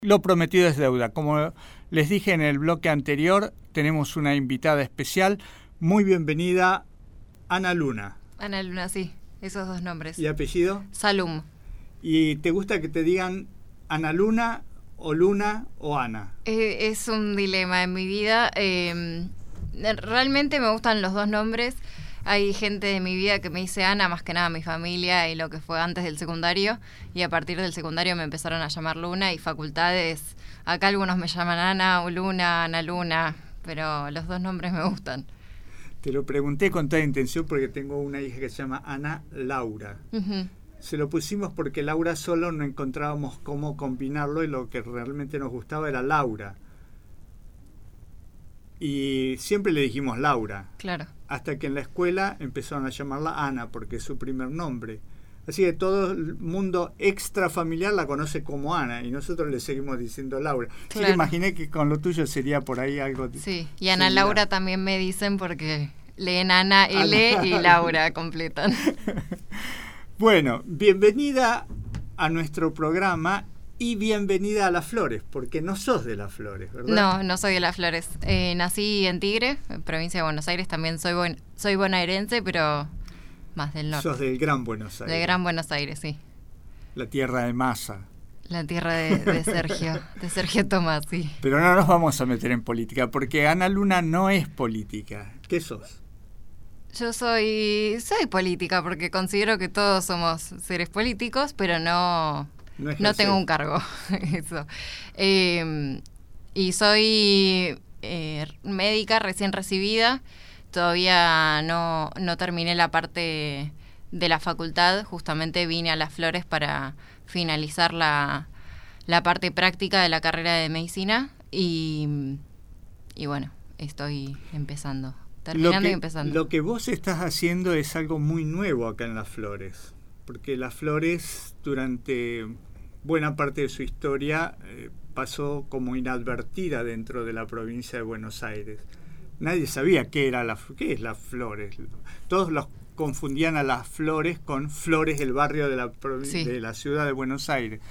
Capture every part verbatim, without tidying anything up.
Lo prometido es deuda. Como les dije en el bloque anterior, tenemos una invitada especial. Muy bienvenida, Ana Luna. Ana Luna, sí, esos dos nombres. ¿Y apellido? Salum. ¿Y te gusta que te digan Ana Luna o Luna o Ana? Eh, es un dilema en mi vida. Eh, realmente me gustan los dos nombres. Hay gente de mi vida que me dice Ana, más que nada mi familia y lo que fue antes del secundario. Y a partir del secundario me empezaron a llamar Luna, y facultades, acá algunos me llaman Ana o Luna, Ana Luna, pero los dos nombres me gustan. Te lo pregunté con toda intención porque tengo una hija que se llama Ana Laura. Uh-huh. Se lo pusimos porque Laura solo no encontrábamos cómo combinarlo, y lo que realmente nos gustaba era Laura. Y siempre le dijimos Laura. Claro. Hasta que en la escuela empezaron a llamarla Ana porque es su primer nombre. Así que todo el mundo extrafamiliar la conoce como Ana y nosotros le seguimos diciendo Laura. Claro. Así que imaginé que con lo tuyo sería por ahí algo. Sí, y Ana similar. Laura también me dicen porque leen Ana L Ana. Y Laura completan. Bueno, bienvenida a nuestro programa. Y bienvenida a Las Flores, porque no sos de Las Flores, ¿verdad? No, no soy de Las Flores. Eh, nací en Tigre, en provincia de Buenos Aires. También soy buen, soy bonaerense, pero más del norte. Sos del Gran Buenos Aires. De Gran Buenos Aires, sí. La tierra de Massa. La tierra de, de Sergio, de Sergio Tomás, sí. Pero no nos vamos a meter en política, porque Ana Luna no es política. ¿Qué sos? Yo soy, soy política, porque considero que todos somos seres políticos, pero no... No, no tengo un cargo, eso. Eh, y soy eh, médica recién recibida. Todavía no, no terminé la parte de la facultad. Justamente vine a Las Flores para finalizar la, la parte práctica de la carrera de medicina. Y, y bueno, estoy empezando, terminando que, y empezando. Lo que vos estás haciendo es algo muy nuevo acá en Las Flores. Porque Las Flores, durante buena parte de su historia, eh, pasó como inadvertida dentro de la provincia de Buenos Aires. Nadie sabía qué era la, qué es Las Flores. Todos los confundían a Las Flores con Flores, el barrio de la, sí. de la ciudad de Buenos Aires.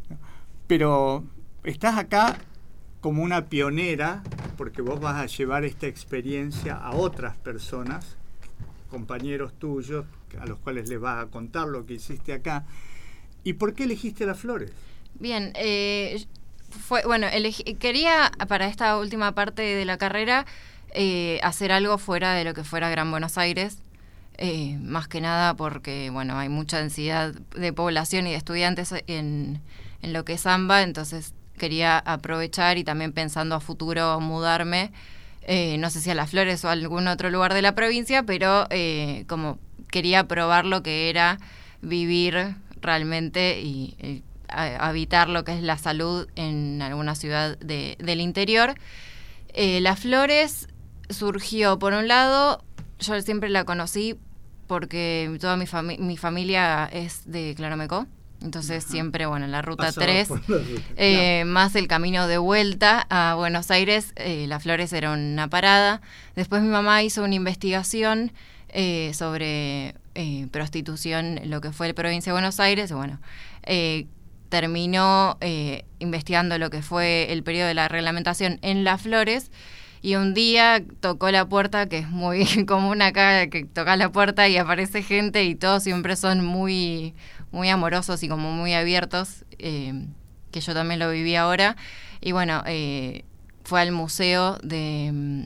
Pero estás acá como una pionera, porque vos vas a llevar esta experiencia a otras personas, compañeros tuyos, a los cuales les vas a contar lo que hiciste acá. ¿Y por qué elegiste Las Flores? Bien, eh, fue bueno, elegí, quería para esta última parte de la carrera eh, hacer algo fuera de lo que fuera Gran Buenos Aires, eh, más que nada porque bueno, hay mucha densidad de población y de estudiantes en, en lo que es AMBA, entonces quería aprovechar y también pensando a futuro mudarme, eh, no sé si a Las Flores o a algún otro lugar de la provincia, pero eh, como quería probar lo que era vivir realmente y, y a, habitar lo que es la salud en alguna ciudad de, del interior. Eh, Las Flores surgió, por un lado, yo siempre la conocí porque toda mi, fami- mi familia es de Claromecó, entonces Ajá. siempre, bueno, en la ruta Pasaba tres, la ruta. Eh, no. más el camino de vuelta a Buenos Aires, eh, Las Flores era una parada. Después mi mamá hizo una investigación eh, sobre... Eh, prostitución, lo que fue la provincia de Buenos Aires, bueno, eh, terminó eh, investigando lo que fue el periodo de la reglamentación en Las Flores, y un día tocó la puerta, que es muy común acá, que toca la puerta y aparece gente, y todos siempre son muy, muy amorosos y como muy abiertos, eh, que yo también lo viví ahora, y bueno, eh, fue al museo de...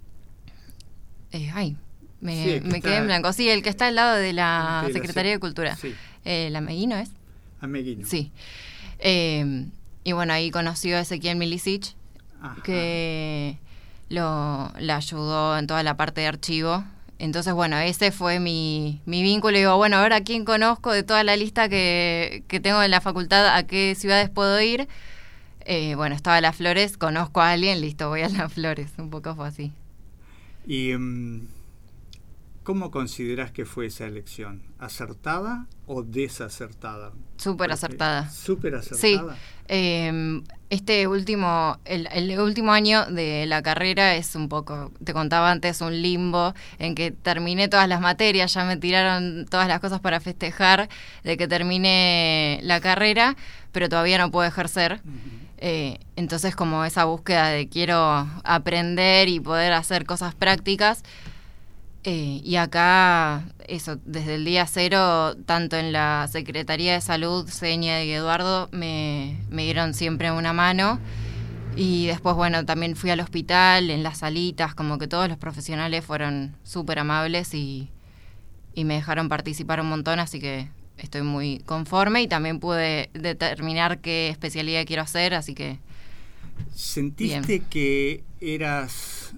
Eh, ay, Me, sí, me quedé en blanco. Sí, el que está al lado de la de Secretaría la, de Cultura. Sí. Eh, ¿El Ameguino es? Ameguino. Sí. Eh, y bueno, ahí conoció a Ezequiel Milicic, Ajá. que lo, le ayudó en toda la parte de archivo. Entonces, bueno, ese fue mi, mi vínculo. Y digo, bueno, ahora quién conozco de toda la lista que, que tengo en la facultad, a qué ciudades puedo ir. Eh, bueno, estaba Las Flores, conozco a alguien, listo, voy a Las Flores. Un poco fue así. Y... Um... ¿Cómo considerás que fue esa elección? ¿Acertada o desacertada? Súper acertada. ¿Súper acertada? Sí. Eh, este último, el, el último año de la carrera es un poco, te contaba antes, un limbo en que terminé todas las materias, ya me tiraron todas las cosas para festejar de que terminé la carrera, pero todavía no puedo ejercer. Uh-huh. Eh, entonces como esa búsqueda de quiero aprender y poder hacer cosas prácticas. Eh, y acá, eso, desde el día cero, tanto en la Secretaría de Salud, Seña y Eduardo, me, me dieron siempre una mano. Y después, bueno, también fui al hospital, en las salitas, como que todos los profesionales fueron súper amables y, y me dejaron participar un montón, así que estoy muy conforme y también pude determinar qué especialidad quiero hacer, así que... ¿Sentiste bien. que eras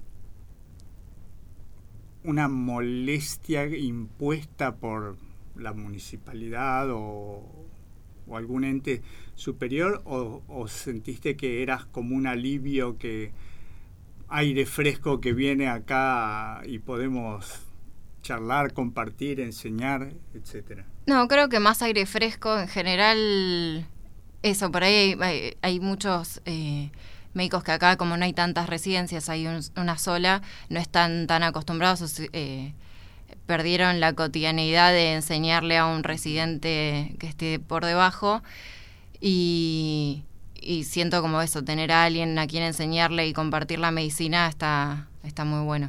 una molestia impuesta por la municipalidad o, o algún ente superior, o, o sentiste que eras como un alivio, que aire fresco que viene acá y podemos charlar, compartir, enseñar, etcétera? No, creo que más aire fresco en general, eso, por ahí hay, hay, hay muchos... Eh, médicos que acá, como no hay tantas residencias, hay un, una sola, no están tan acostumbrados, eh, perdieron la cotidianeidad de enseñarle a un residente que esté por debajo y, y siento como eso, tener a alguien a quien enseñarle y compartir la medicina está, está muy bueno.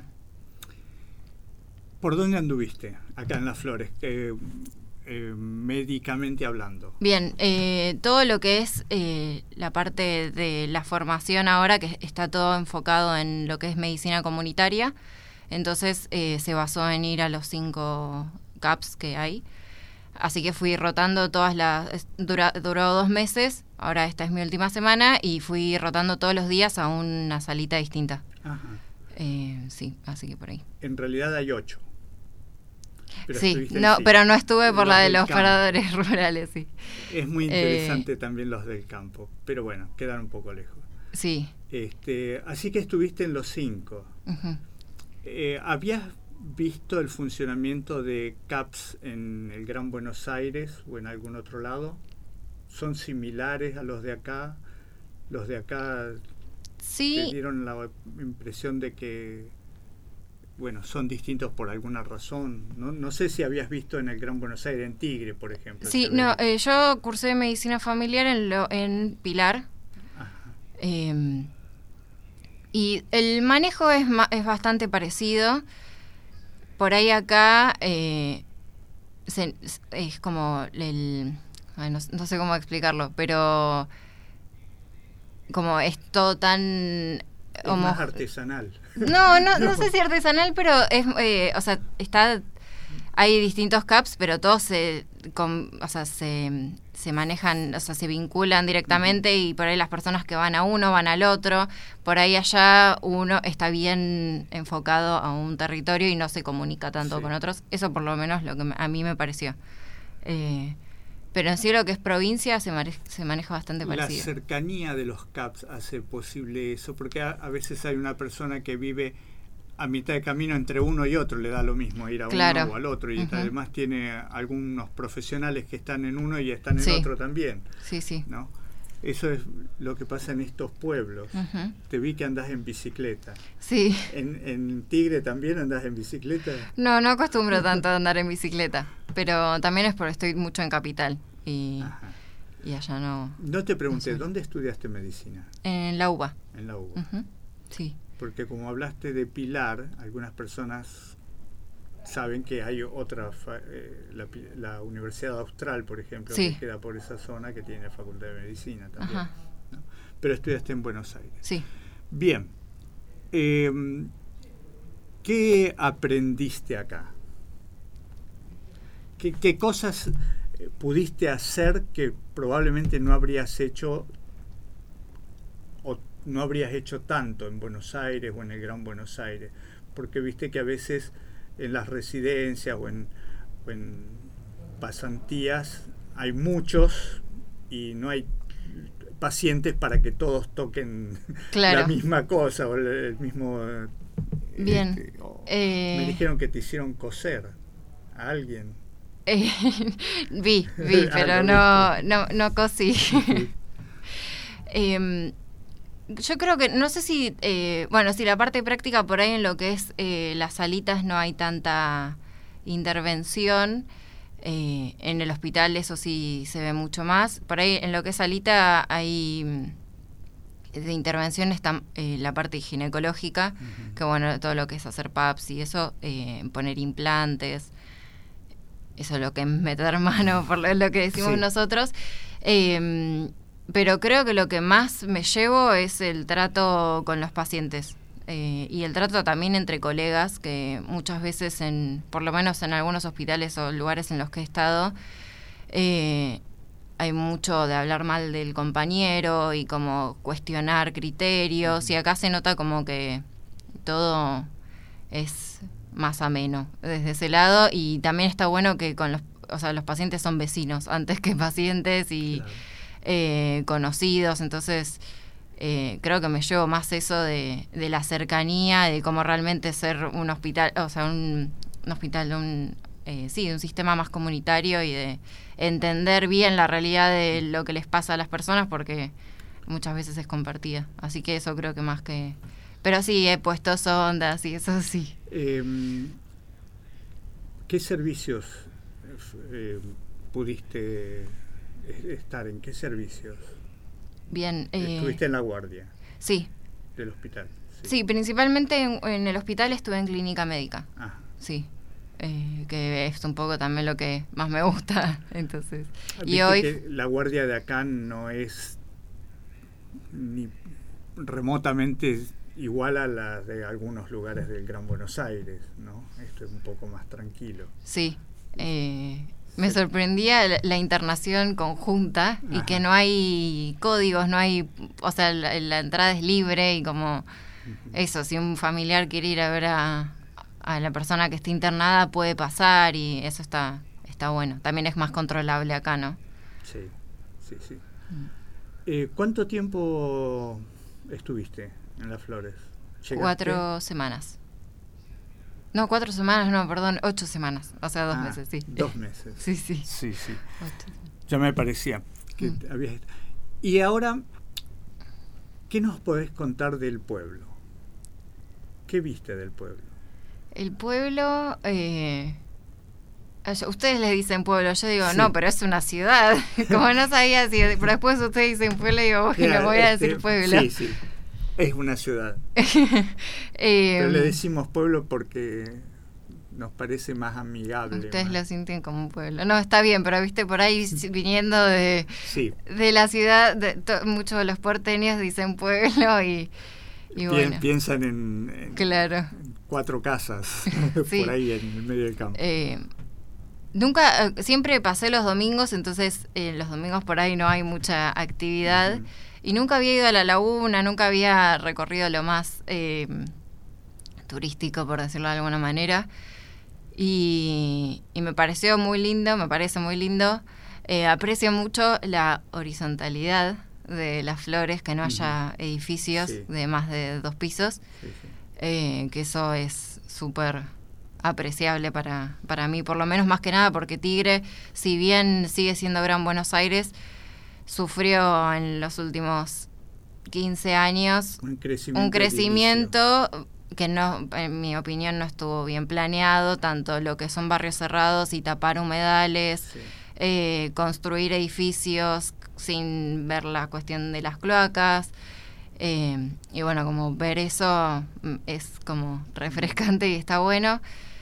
¿Por dónde anduviste acá en Las Flores? Eh, Eh, médicamente hablando. Bien, eh, todo lo que es eh, la parte de la formación ahora, que está todo enfocado en lo que es medicina comunitaria, entonces eh, se basó en ir a los cinco C A Ps que hay, así que fui rotando todas las, dura, duró dos meses, ahora esta es mi última semana, y fui rotando todos los días a una salita distinta. Ajá. Eh, sí, así que por ahí. En realidad hay ocho. Pero sí, no, pero no estuve por la de los paradores rurales, sí. Es muy interesante eh, también los del campo, pero bueno, quedan un poco lejos. Sí. Este, así que estuviste en los cinco. Uh-huh. Eh, ¿Habías visto el funcionamiento de C A Ps en el Gran Buenos Aires o en algún otro lado? ¿Son similares a los de acá? ¿Los de acá sí. te dieron la impresión de que, bueno, son distintos por alguna razón? No, no sé si habías visto en el Gran Buenos Aires, en Tigre, por ejemplo. Sí, no, eh, yo cursé medicina familiar en, lo, en Pilar. Eh, y el manejo es, ma, es bastante parecido. Por ahí acá eh, se, es como el... Ay, no, no sé cómo explicarlo, pero como es todo tan... Es homo... más artesanal. No, no, no, no sé si artesanal, pero es, eh, o sea, está, hay distintos C A Ps, pero todos se, con, o sea, se, se manejan, o sea, se vinculan directamente uh-huh. y por ahí las personas que van a uno van al otro, por ahí allá uno está bien enfocado a un territorio y no se comunica tanto sí. con otros. Eso por lo menos lo que a mí me pareció. Eh, Pero en sí lo que es provincia se, mare- se maneja bastante parecido. La cercanía de los C A Ps hace posible eso, porque a, a veces hay una persona que vive a mitad de camino entre uno y otro, le da lo mismo ir a claro. uno o al otro, y uh-huh. además tiene algunos profesionales que están en uno y están en sí. otro también. Sí, sí. ¿No? Eso es lo que pasa en estos pueblos. Uh-huh. Te vi que andás en bicicleta. Sí. ¿En, en Tigre también andás en bicicleta? No, no acostumbro tanto a andar en bicicleta, pero también es porque estoy mucho en Capital y, y allá no... No te pregunté, no sé. ¿Dónde estudiaste medicina? En la U B A. En la U B A. Uh-huh. Sí. Porque como hablaste de Pilar, algunas personas saben que hay otra, eh, la, la Universidad Austral, por ejemplo, sí. que queda por esa zona, que tiene Facultad de Medicina también. ¿No? Pero estudiaste en Buenos Aires. Sí. Bien. Eh, ¿Qué aprendiste acá? ¿Qué, qué cosas pudiste hacer que probablemente no habrías hecho o no habrías hecho tanto en Buenos Aires o en el Gran Buenos Aires? Porque viste que a veces en las residencias o en, o en pasantías hay muchos y no hay pacientes para que todos toquen claro. la misma cosa o el, el mismo... Bien. Este, oh, eh... Me dijeron que te hicieron coser a alguien. Eh, vi, vi, pero no, no, no cosí. Sí. eh, yo creo que, no sé si, eh, bueno, si la parte práctica por ahí en lo que es eh, las salitas no hay tanta intervención. Eh, en el hospital eso sí se ve mucho más. Por ahí en lo que es salita hay de intervención está eh, la parte ginecológica, uh-huh. que bueno, todo lo que es hacer P A Ps y eso, eh, poner implantes, eso es lo que es meter mano, por lo, lo que decimos sí. nosotros. Eh, pero creo que lo que más me llevo es el trato con los pacientes. Eh, y el trato también entre colegas, que muchas veces, en por lo menos en algunos hospitales o lugares en los que he estado, eh, hay mucho de hablar mal del compañero y como cuestionar criterios, uh-huh. y acá se nota como que todo es más ameno desde ese lado, y también está bueno que con los, o sea, los pacientes son vecinos antes que pacientes y claro. eh, conocidos, entonces eh, creo que me llevo más eso de, de la cercanía, de cómo realmente ser un hospital, o sea, un, un hospital, un eh, sí, un sistema más comunitario y de entender bien la realidad de lo que les pasa a las personas, porque muchas veces es compartida, así que eso creo que más que... Pero sí, he puesto sondas y eso sí. Eh, ¿Qué servicios eh, pudiste estar? ¿En qué servicios? Bien. Eh, ¿Estuviste en la guardia? Sí. ¿Del hospital? Sí, sí principalmente en, en el hospital estuve en clínica médica. Ah. Sí. Eh, que es un poco también lo que más me gusta. Entonces. ¿Viste y hoy que la guardia de acá no es ni remotamente igual a la de algunos lugares del Gran Buenos Aires, ¿no? Esto es un poco más tranquilo. Sí, eh, me sorprendía la, la internación conjunta. Ajá. Y que no hay códigos, no hay, o sea, la, la entrada es libre y como uh-huh. eso, si un familiar quiere ir a ver a, a la persona que está internada puede pasar y eso está, está bueno. También es más controlable acá, ¿no? Sí, sí, sí. Mm. Eh, ¿Cuánto tiempo estuviste en Las Flores? ¿Llegaste? Cuatro semanas. No, cuatro semanas, no, perdón, ocho semanas. O sea, dos ah, meses, sí. Dos meses. Sí, sí. Sí, sí. Ya me parecía que mm. habías... Y ahora, ¿qué nos podés contar del pueblo? ¿Qué viste del pueblo? El pueblo... Eh... Ustedes le dicen pueblo, yo digo, sí. no, pero es una ciudad. Como no sabía si... Pero después ustedes dicen pueblo y digo, bueno, yeah, voy a este, decir pueblo. Sí, sí. Es una ciudad. eh, Pero le decimos pueblo porque nos parece más amigable. Ustedes más. lo sienten como un pueblo. No, está bien, pero viste, por ahí viniendo de, sí. de la ciudad, de, to, muchos de los porteños dicen pueblo y, y bueno. Piensan en, en, claro. en cuatro casas, sí. por ahí en el medio del campo. Eh, Nunca, siempre pasé los domingos, entonces eh, los domingos por ahí no hay mucha actividad. Uh-huh. Y nunca había ido a la laguna, nunca había recorrido lo más eh, turístico, por decirlo de alguna manera. Y, y me pareció muy lindo, me parece muy lindo. Eh, aprecio mucho la horizontalidad de Las Flores, que no uh-huh. haya edificios sí. de más de dos pisos. Sí, sí. Eh, que eso es súper... apreciable para, para mí, por lo menos más que nada porque Tigre, si bien sigue siendo Gran Buenos Aires, sufrió en los últimos quince años un crecimiento, un crecimiento que no, en mi opinión no estuvo bien planeado, tanto lo que son barrios cerrados y tapar humedales, sí. eh, construir edificios sin ver la cuestión de las cloacas. Eh, y bueno, como ver eso es como refrescante y está bueno.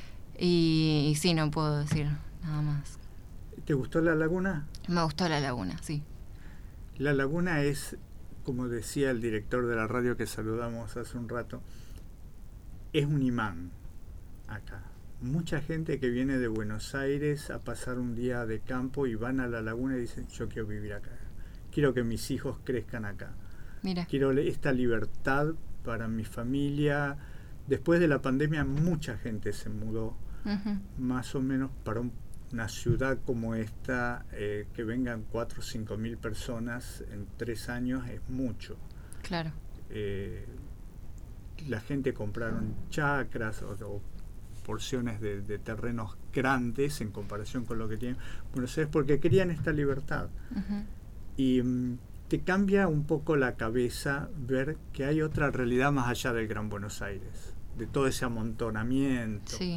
Y, y sí, no puedo decir nada más. ¿Te gustó la laguna? Me gustó la laguna, sí. La laguna es, como decía el director de la radio que saludamos hace un rato, es un imán acá. Mucha gente que viene de Buenos Aires a pasar un día de campo y van a la laguna y dicen, yo quiero vivir acá. Quiero que mis hijos crezcan acá. Mira. Quiero esta libertad para mi familia. Después de la pandemia mucha gente se mudó, uh-huh. más o menos para un, una ciudad como esta, eh, que vengan cuatro o cinco mil personas en tres años es mucho. Claro. Eh, la gente compraron chacras o, o porciones de, de terrenos grandes en comparación con lo que tienen Buenos Aires porque querían esta libertad. Uh-huh. Y um, te cambia un poco la cabeza ver que hay otra realidad más allá del Gran Buenos Aires, de todo ese amontonamiento. Sí.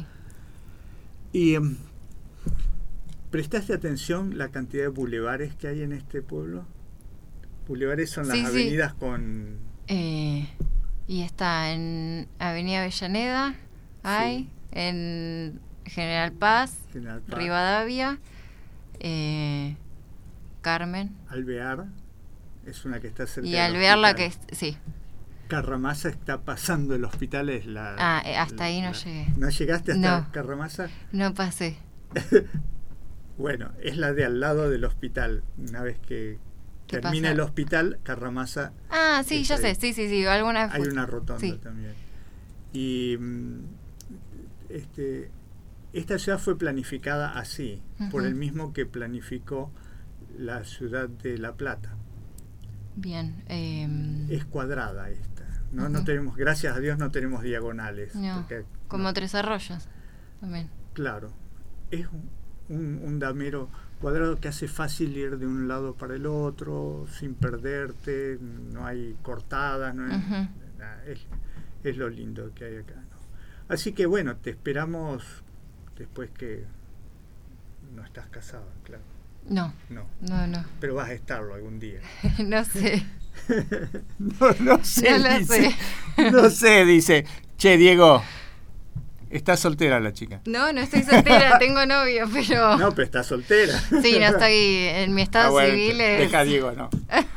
Y um, ¿prestaste atención la cantidad de bulevares que hay en este pueblo? Bulevares son las sí, avenidas sí. con Eh, y está en Avenida Avellaneda, hay, sí. en General Paz, General Paz. Rivadavia, eh, Carmen. Alvear es una que está cerca y del Alvear hospital. la que es, sí. Carramasa está pasando el hospital, es la... Ah, eh, hasta la, ahí no la, llegué. ¿No llegaste hasta no, Carramasa? No pasé. Bueno, es la de al lado del hospital. Una vez que termina pasa? el hospital, Carramasa... Ah, sí, ya ahí. sé, sí, sí, sí. Alguna vez Hay fue. una rotonda sí. también. Y este, esta ciudad fue planificada así, uh-huh. por el mismo que planificó la ciudad de La Plata. Bien. Eh, es cuadrada esta. No, uh-huh. no tenemos, gracias a Dios no tenemos diagonales. No, porque, como no. Tres Arroyos también. Claro. Es un, un, un damero cuadrado que hace fácil ir de un lado para el otro sin perderte, no hay cortadas, no hay, uh-huh. nada, es, es lo lindo que hay acá, ¿no? Así que bueno, te esperamos después que no estás casada, claro. No, no, no, no. Pero vas a estarlo algún día. No sé. no, no sé, no dice. Sé. No sé, dice. Che, Diego, ¿está soltera la chica? No, no estoy soltera, tengo novio, pero... No, pero está soltera. Sí, no estoy en mi estado ah, bueno, civil. Es... Deja a Diego, no.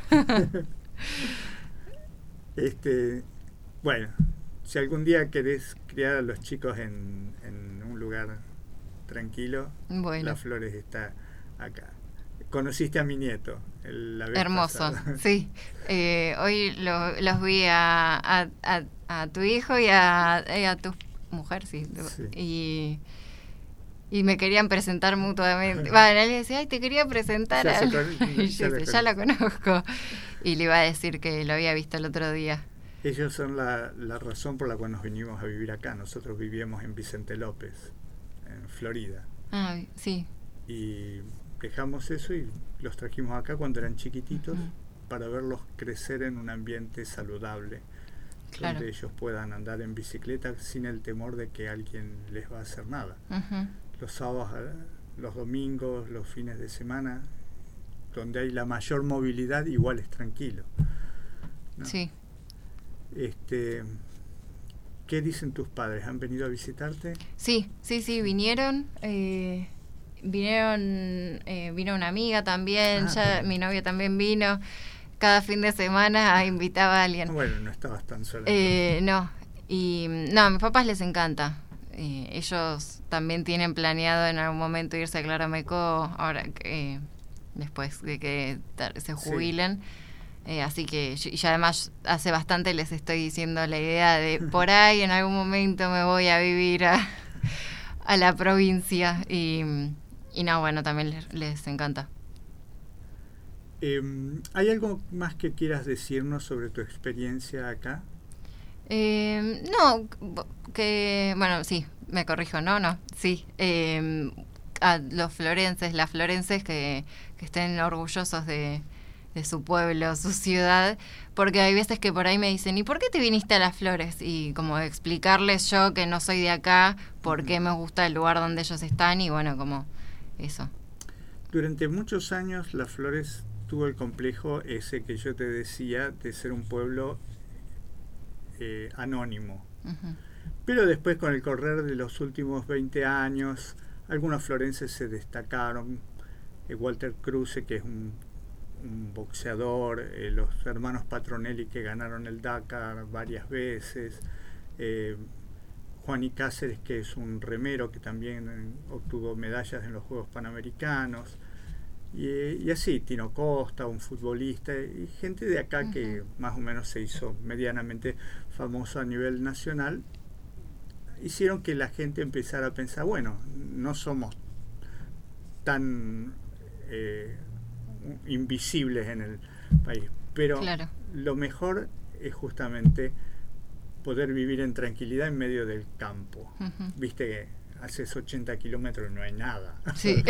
este, bueno, si algún día querés criar a los chicos en, en un lugar tranquilo, bueno. Las Flores está acá. Conociste a mi nieto. El, la vez Hermoso, pasada. Sí. Eh, hoy lo, los vi a, a, a, a tu hijo y a, y a tu mujer, sí. sí. Y, y me querían presentar mutuamente. Bueno, él decía, ay, te quería presentar. Ya, a... con, y ya, yo decía, ya lo conozco. Y le iba a decir que lo había visto el otro día. Ellos son la, la razón por la cual nos vinimos a vivir acá. Nosotros vivíamos en Vicente López, en Florida. Ah, sí. Y dejamos eso y los trajimos acá cuando eran chiquititos, uh-huh. para verlos crecer en un ambiente saludable, claro. donde ellos puedan andar en bicicleta sin el temor de que alguien les va a hacer nada. Uh-huh. Los sábados, los domingos, los fines de semana, donde hay la mayor movilidad, igual es tranquilo, ¿no? Sí. Este, ¿qué dicen tus padres? ¿Han venido a visitarte? Sí, sí, sí, vinieron. Eh... Vinieron, eh, vino una amiga también, ah, ya mi novio también vino. Cada fin de semana invitaba a alguien. Bueno, no estabas tan sola. Eh, no, y no, a mis papás les encanta. Eh, ellos también tienen planeado en algún momento irse a Clarameco, ahora que eh, después de que se jubilen. Sí. Eh, así que yo, y además hace bastante les estoy diciendo la idea de por ahí en algún momento me voy a vivir a, a la provincia y... Y no, bueno, también les, les encanta. Eh, ¿Hay algo más que quieras decirnos sobre tu experiencia acá? Eh, no, que, bueno, sí, me corrijo, no, no, sí. Eh, a los florenses, las florenses que, que estén orgullosos de, de su pueblo, su ciudad, porque hay veces que por ahí me dicen, ¿y por qué te viniste a Las Flores? Y como explicarles yo que no soy de acá, por qué me gusta el lugar donde ellos están y bueno, como... Eso. Durante muchos años Las Flores tuvo el complejo ese que yo te decía de ser un pueblo eh, anónimo. Uh-huh. Pero después, con el correr de los últimos veinte años, algunos florenses se destacaron. Eh, Walter Kruse, que es un, un boxeador, eh, los hermanos Patronelli, que ganaron el Dakar varias veces, eh, Juan y Cáceres, que es un remero que también eh, obtuvo medallas en los Juegos Panamericanos, y, y así, Tino Costa, un futbolista, y gente de acá uh-huh. que más o menos se hizo medianamente famoso a nivel nacional, hicieron que la gente empezara a pensar, bueno, no somos tan eh, invisibles en el país, pero claro. Lo mejor es justamente poder vivir en tranquilidad en medio del campo. Uh-huh. Viste que haces ochenta kilómetros y no hay nada. Sí.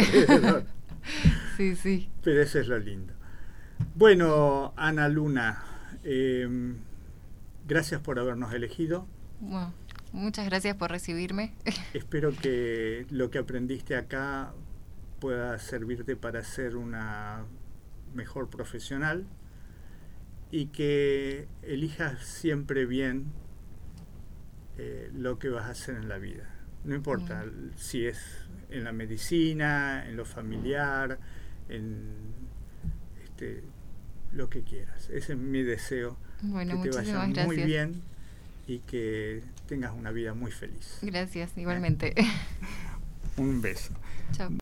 sí, sí. Pero eso es lo lindo. Bueno, Ana Luna, eh, gracias por habernos elegido. Bueno, muchas gracias por recibirme. Espero que lo que aprendiste acá pueda servirte para ser una mejor profesional. y que elijas siempre bien eh, lo que vas a hacer en la vida. No importa mm. si es en la medicina, en lo familiar, en este, lo que quieras. Ese es mi deseo, bueno, que te vaya gracias. muy bien y que tengas una vida muy feliz. Gracias, igualmente. Un beso. Chao.